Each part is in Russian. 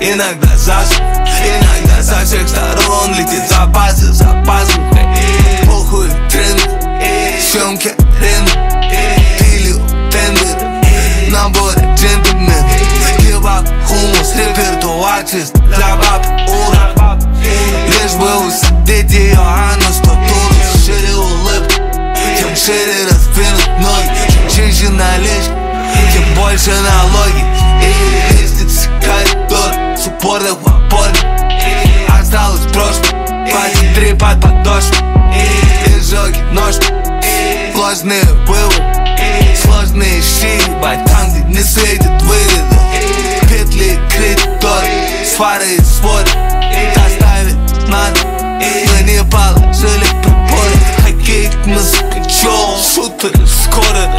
иногда засух, иногда со всех сторон летит запасы, похуй тренд, съемки рынок, пили тендер, наборы джентльмен, кебаб, хумус, репертуар чист для баб, ура. Лишь бы усадить ее, а на 100 туров шире улыбка, тем шире раздвинут ноги, чем чище наличка, тем больше налоги. И лестницы коридор с упорных в опорных, осталось прошлое, пальцы 3 под подошвой, изжоги ножки, сложные выводы, сложные щи, там где не светит выведы, петли кредиторы, свары и споры, доставить надо, мы не положили приборы, хоккей мы закачем, шутеры скоро,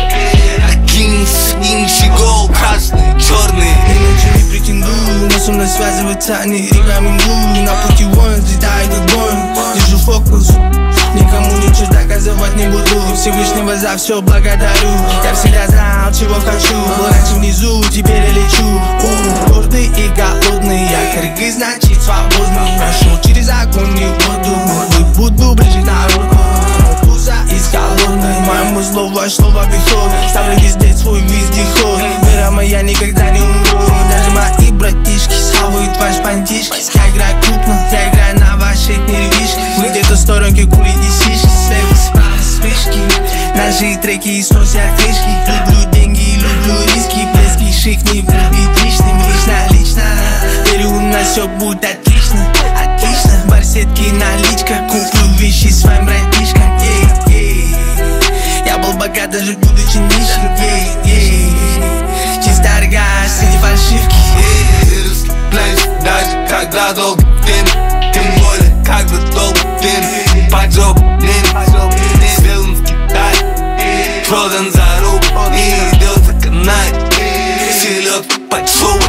гол, красные, черные. Ни на чем не претендую, но со мной связываться не рекомендую. На пути воин, взлетаю как Боинг, держу фокус, никому ничего доказывать не буду. Всевышнего за все благодарю. Я всегда знал, чего хочу. Был раньше внизу, теперь я лечу. Гордый и голодный, я кыргыз, значит свободный. Прошел через огонь и воду, буду ближе к народу. Пузо из голодной, моему слово обиход. Ставлю везде свой вездеход. Вера моя никогда не умру. Даже мои братишки схавают ваш бандишки. Я играю крупно, я играю на вашей нервишке. Вы где-то в сторонке курите сишки, слева справа спишки. Наши треки сносят крышки. Люблю деньги, люблю риски. Близкий шик не будет лишним. Лично, верю, у нас все будет отлично. Отлично, в барсетке наличка. Куплю вещи своим братишкам. Я был богат, даже будучи нищим. Чисто рога среди фальшивки. Русский плащ, даже когда долго время, тем более, когда долго время. Поджог, сделан в Китае, продан за рубль и идет за канай. Селедка под шубой.